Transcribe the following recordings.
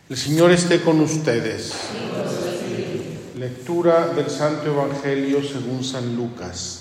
El Señor esté con ustedes. Lectura del Santo Evangelio según San Lucas.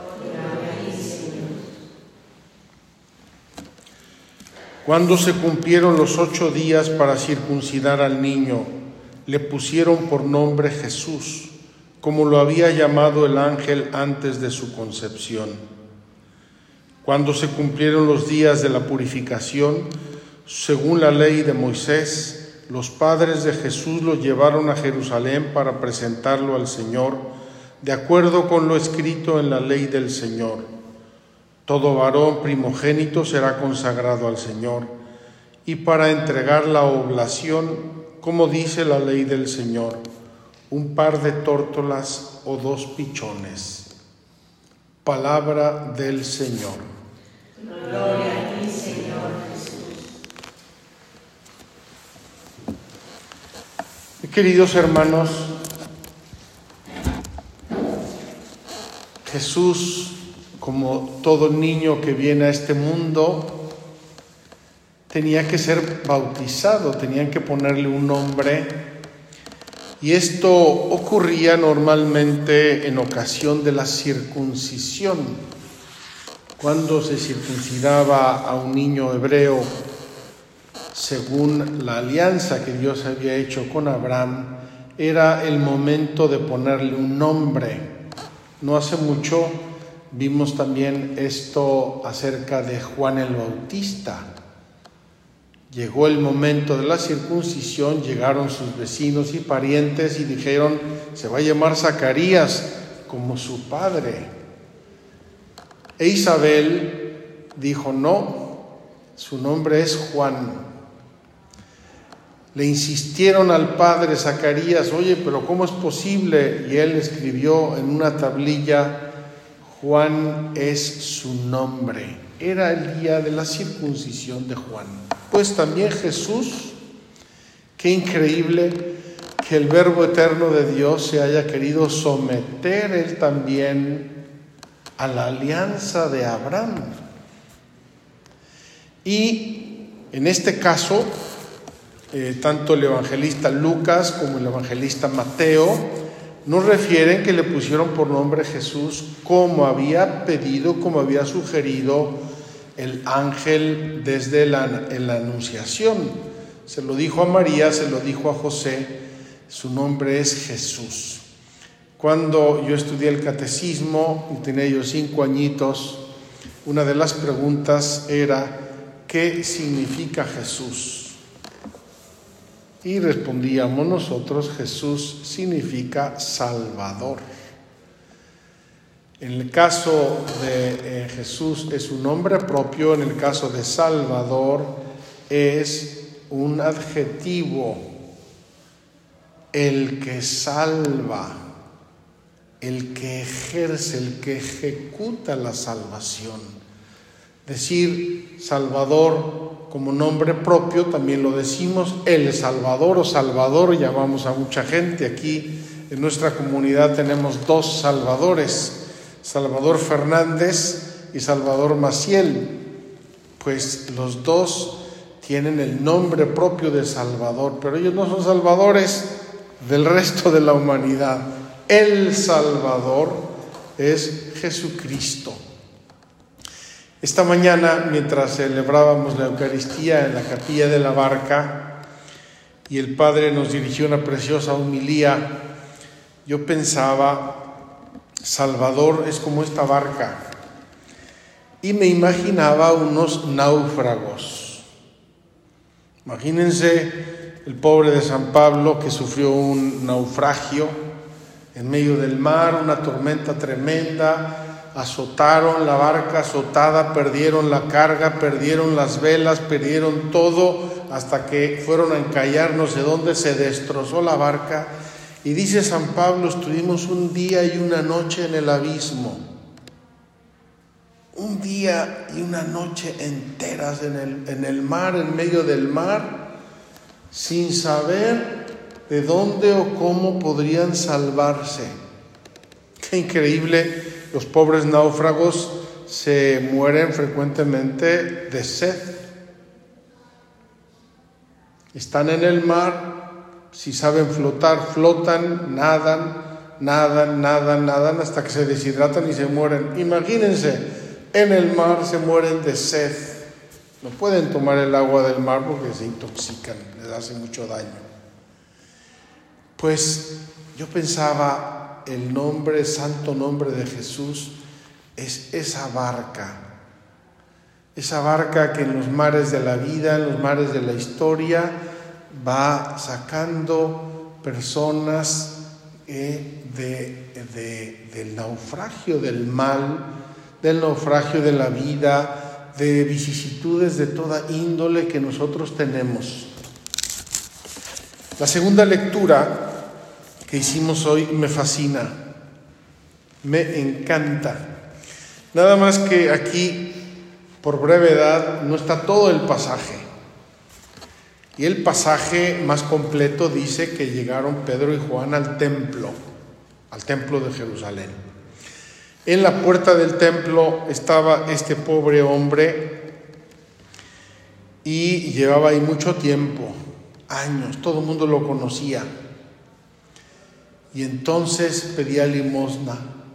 Cuando se cumplieron los 8 días para circuncidar al niño, le pusieron por nombre Jesús, como lo había llamado el ángel antes de su concepción. Cuando se cumplieron los días de la purificación, según la ley de Moisés, los padres de Jesús lo llevaron a Jerusalén para presentarlo al Señor, de acuerdo con lo escrito en la ley del Señor. Todo varón primogénito será consagrado al Señor, y para entregar la oblación, como dice la ley del Señor, un par de tórtolas o 2 pichones. Palabra del Señor. Gloria a ti, Señor Jesús. Queridos hermanos, Jesús, como todo niño que viene a este mundo, tenía que ser bautizado, tenían que ponerle un nombre, y esto ocurría normalmente en ocasión de la circuncisión. Cuando se circuncidaba a un niño hebreo, según la alianza que Dios había hecho con Abraham, era el momento de ponerle un nombre. No hace mucho vimos también esto acerca de Juan el Bautista. Llegó el momento de la circuncisión, llegaron sus vecinos y parientes y dijeron: se va a llamar Zacarías como su padre. E Isabel dijo: no, su nombre es Juan. Le insistieron al padre Zacarías: oye, pero ¿cómo es posible? Y él escribió en una tablilla: Juan es su nombre. Era el día de la circuncisión de Juan. Pues también Jesús, qué increíble que el Verbo eterno de Dios se haya querido someter él también a la alianza de Abraham. Y en este caso, tanto el evangelista Lucas como el evangelista Mateo nos refieren que le pusieron por nombre Jesús, como había pedido, como había sugerido el ángel desde la anunciación. Se lo dijo a María, se lo dijo a José, su nombre es Jesús. Cuando yo estudié el catecismo, y tenía yo 5 añitos, una de las preguntas era: ¿qué significa Jesús? Y respondíamos nosotros: Jesús significa Salvador. En el caso de Jesús es un nombre propio, en el caso de Salvador es un adjetivo, el que salva, el que ejerce, el que ejecuta la salvación. Decir Salvador como nombre propio, también lo decimos el Salvador o Salvador, llamamos a mucha gente. Aquí en nuestra comunidad tenemos 2 Salvadores, Salvador Fernández y Salvador Maciel. Pues los 2 tienen el nombre propio de Salvador, pero ellos no son salvadores del resto de la humanidad. El Salvador es Jesucristo. Esta mañana, mientras celebrábamos la Eucaristía en la capilla de la Barca y el Padre nos dirigió una preciosa homilía, yo pensaba: Salvador es como esta barca, y me imaginaba unos náufragos. Imagínense el pobre de San Pablo, que sufrió un naufragio en medio del mar, una tormenta tremenda. Azotaron la barca azotada, perdieron la carga, perdieron las velas, perdieron todo, hasta que fueron a encallar no sé dónde, se destrozó la barca. Y dice San Pablo: estuvimos un día y una noche en el abismo. Un día y una noche enteras en el mar, en medio del mar, sin saber de dónde o cómo podrían salvarse. Qué increíble. Los pobres náufragos se mueren frecuentemente de sed. Están en el mar, si saben flotar, flotan, nadan hasta que se deshidratan y se mueren. Imagínense, en el mar se mueren de sed. No pueden tomar el agua del mar porque se intoxican, les hace mucho daño. Pues yo pensaba, el nombre, santo nombre de Jesús es esa barca que en los mares de la vida, en los mares de la historia, va sacando personas del naufragio del mal, del naufragio de la vida, de vicisitudes de toda índole que nosotros tenemos. La segunda lectura que hicimos hoy me fascina, me encanta. Nada más que aquí, por brevedad, no está todo el pasaje. Y el pasaje más completo dice que llegaron Pedro y Juan al templo de Jerusalén. En la puerta del templo estaba este pobre hombre y llevaba ahí mucho tiempo, años, todo el mundo lo conocía. Y entonces pedía limosna.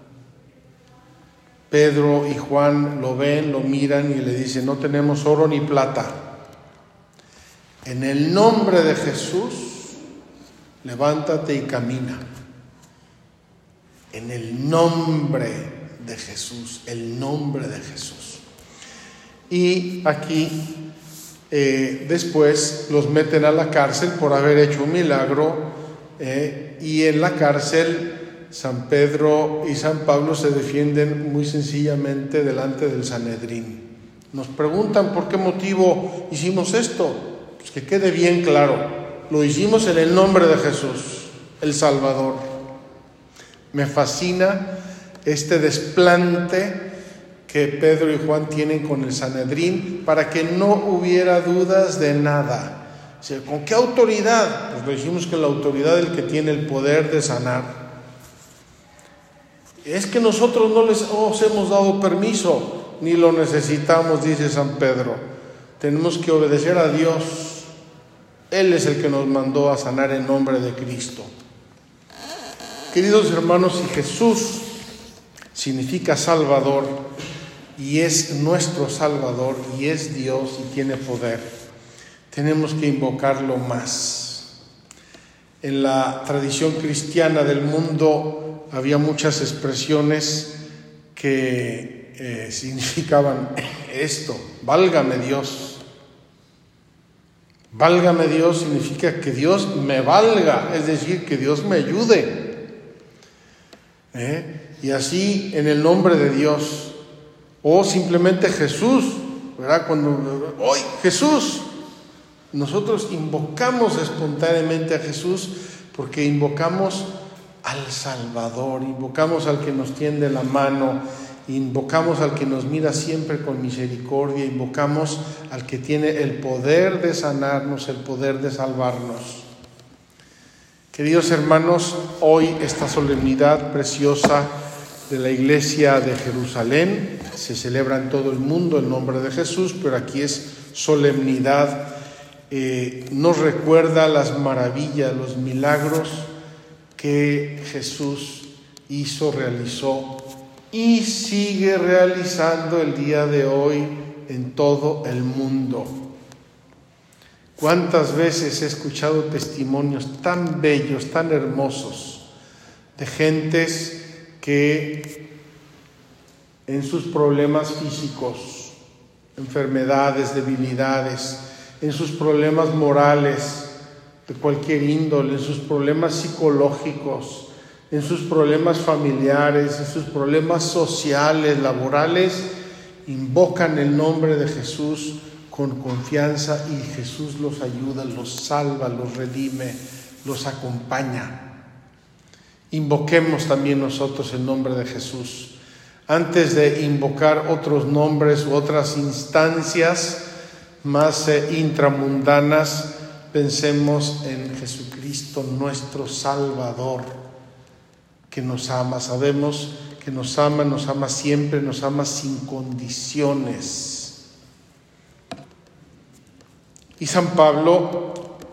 Pedro y Juan lo ven, lo miran y le dicen: no tenemos oro ni plata. En el nombre de Jesús, levántate y camina. En el nombre de Jesús, el nombre de Jesús. Y aquí después los meten a la cárcel por haber hecho un milagro, y en la cárcel San Pedro y San Pablo se defienden muy sencillamente delante del Sanedrín. Nos preguntan por qué motivo hicimos esto. Pues que quede bien claro, lo hicimos en el nombre de Jesús, el Salvador. Me fascina este desplante que Pedro y Juan tienen con el Sanedrín para que no hubiera dudas de nada. O sea, ¿con qué autoridad? Pues lo dijimos con la autoridad del que tiene el poder de sanar. Es que nosotros no les hemos dado permiso, ni lo necesitamos, dice San Pedro. Tenemos que obedecer a Dios. Él es el que nos mandó a sanar en nombre de Cristo. Queridos hermanos, si Jesús significa Salvador y es nuestro Salvador y es Dios y tiene poder, tenemos que invocarlo más. En la tradición cristiana del mundo había muchas expresiones que significaban esto: válgame Dios. Válgame Dios significa que Dios me valga, es decir, que Dios me ayude. Y así, en el nombre de Dios. O simplemente Jesús, ¿verdad? Cuando ¡hoy Jesús! Nosotros invocamos espontáneamente a Jesús porque invocamos al Salvador, invocamos al que nos tiende la mano, invocamos al que nos mira siempre con misericordia, invocamos al que tiene el poder de sanarnos, el poder de salvarnos. Queridos hermanos, hoy esta solemnidad preciosa de la Iglesia de Jerusalén se celebra en todo el mundo en nombre de Jesús, pero aquí es solemnidad. Nos recuerda las maravillas, los milagros que Jesús hizo, realizó y sigue realizando el día de hoy en todo el mundo. ¿Cuántas veces he escuchado testimonios tan bellos, tan hermosos, de gentes que en sus problemas físicos, enfermedades, debilidades, en sus problemas morales de cualquier índole, en sus problemas psicológicos, en sus problemas familiares, en sus problemas sociales, laborales, invocan el nombre de Jesús con confianza y Jesús los ayuda, los salva, los redime, los acompaña. Invoquemos también nosotros el nombre de Jesús. Antes de invocar otros nombres u otras instancias más intramundanas, pensemos en Jesucristo, nuestro Salvador, que nos ama. Sabemos que nos ama siempre, nos ama sin condiciones. Y San Pablo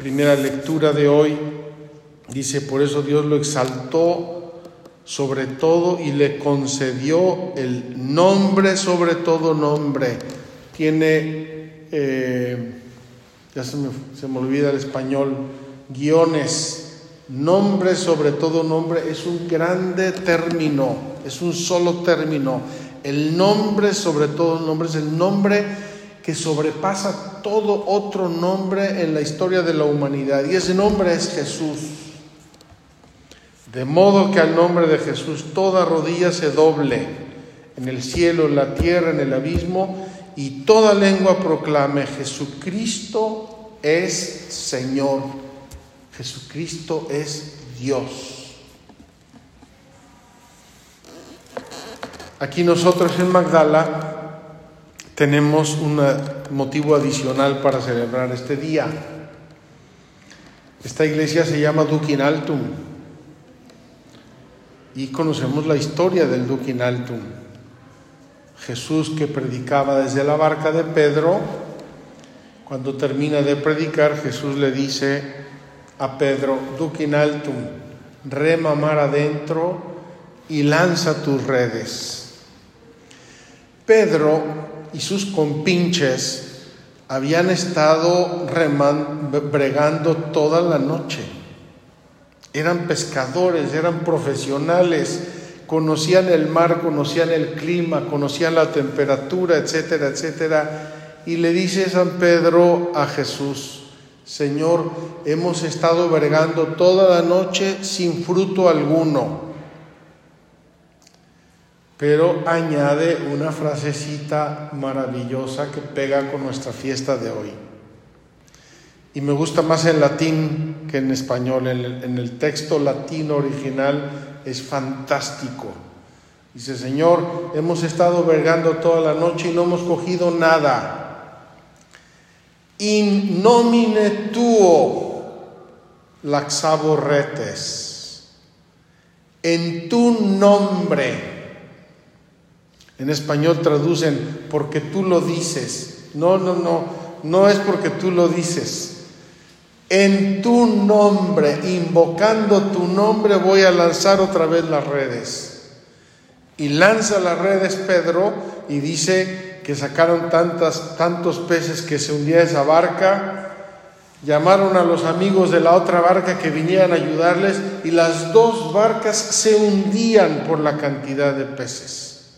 primera lectura de hoy dice: por eso Dios lo exaltó sobre todo y le concedió el nombre sobre todo nombre. Tiene, ya se me olvida el español, guiones. Nombre sobre todo nombre es un grande término, es un solo término. El nombre sobre todo nombre es el nombre que sobrepasa todo otro nombre en la historia de la humanidad, y ese nombre es Jesús. De modo que al nombre de Jesús toda rodilla se doble, en el cielo, en la tierra, en el abismo, y toda lengua proclame: Jesucristo es Señor. Jesucristo es Dios. Aquí nosotros en Magdala tenemos un motivo adicional para celebrar este día. Esta iglesia se llama Duc in Altum y conocemos la historia del Duc in Altum. Jesús, que predicaba desde la barca de Pedro, cuando termina de predicar, Jesús le dice a Pedro: Duc in Altum, rema mar adentro y lanza tus redes. Pedro y sus compinches habían estado bregando toda la noche. Eran pescadores, eran profesionales, conocían el mar, conocían el clima, conocían la temperatura, etcétera, etcétera. Y le dice San Pedro a Jesús: Señor, hemos estado bregando toda la noche sin fruto alguno. Pero añade una frasecita maravillosa que pega con nuestra fiesta de hoy. Y me gusta más en latín que en español. En el texto latino original es fantástico. Dice: Señor, hemos estado bregando toda la noche y no hemos cogido nada. In nomine tuo laxavo retes. En tu nombre. En español traducen: porque tú lo dices. No es porque tú lo dices. En tu nombre, invocando tu nombre, voy a lanzar otra vez las redes. Y lanza las redes Pedro, y dice que sacaron tantos peces que se hundía esa barca. Llamaron a los amigos de la otra barca que vinieran a ayudarles, y las dos barcas se hundían por la cantidad de peces.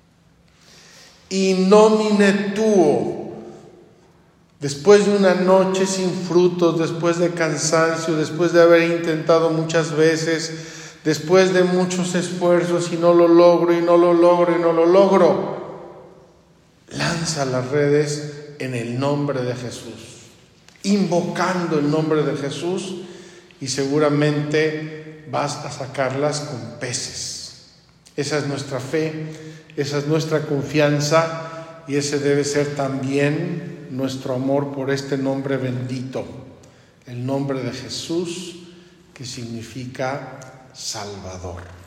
In nomine tuo. Después de una noche sin frutos, después de cansancio, después de haber intentado muchas veces, después de muchos esfuerzos y no lo logro, lanza las redes en el nombre de Jesús, invocando el nombre de Jesús, y seguramente vas a sacarlas con peces. Esa es nuestra fe, esa es nuestra confianza, y ese debe ser también nuestro amor por este nombre bendito, el nombre de Jesús, que significa Salvador.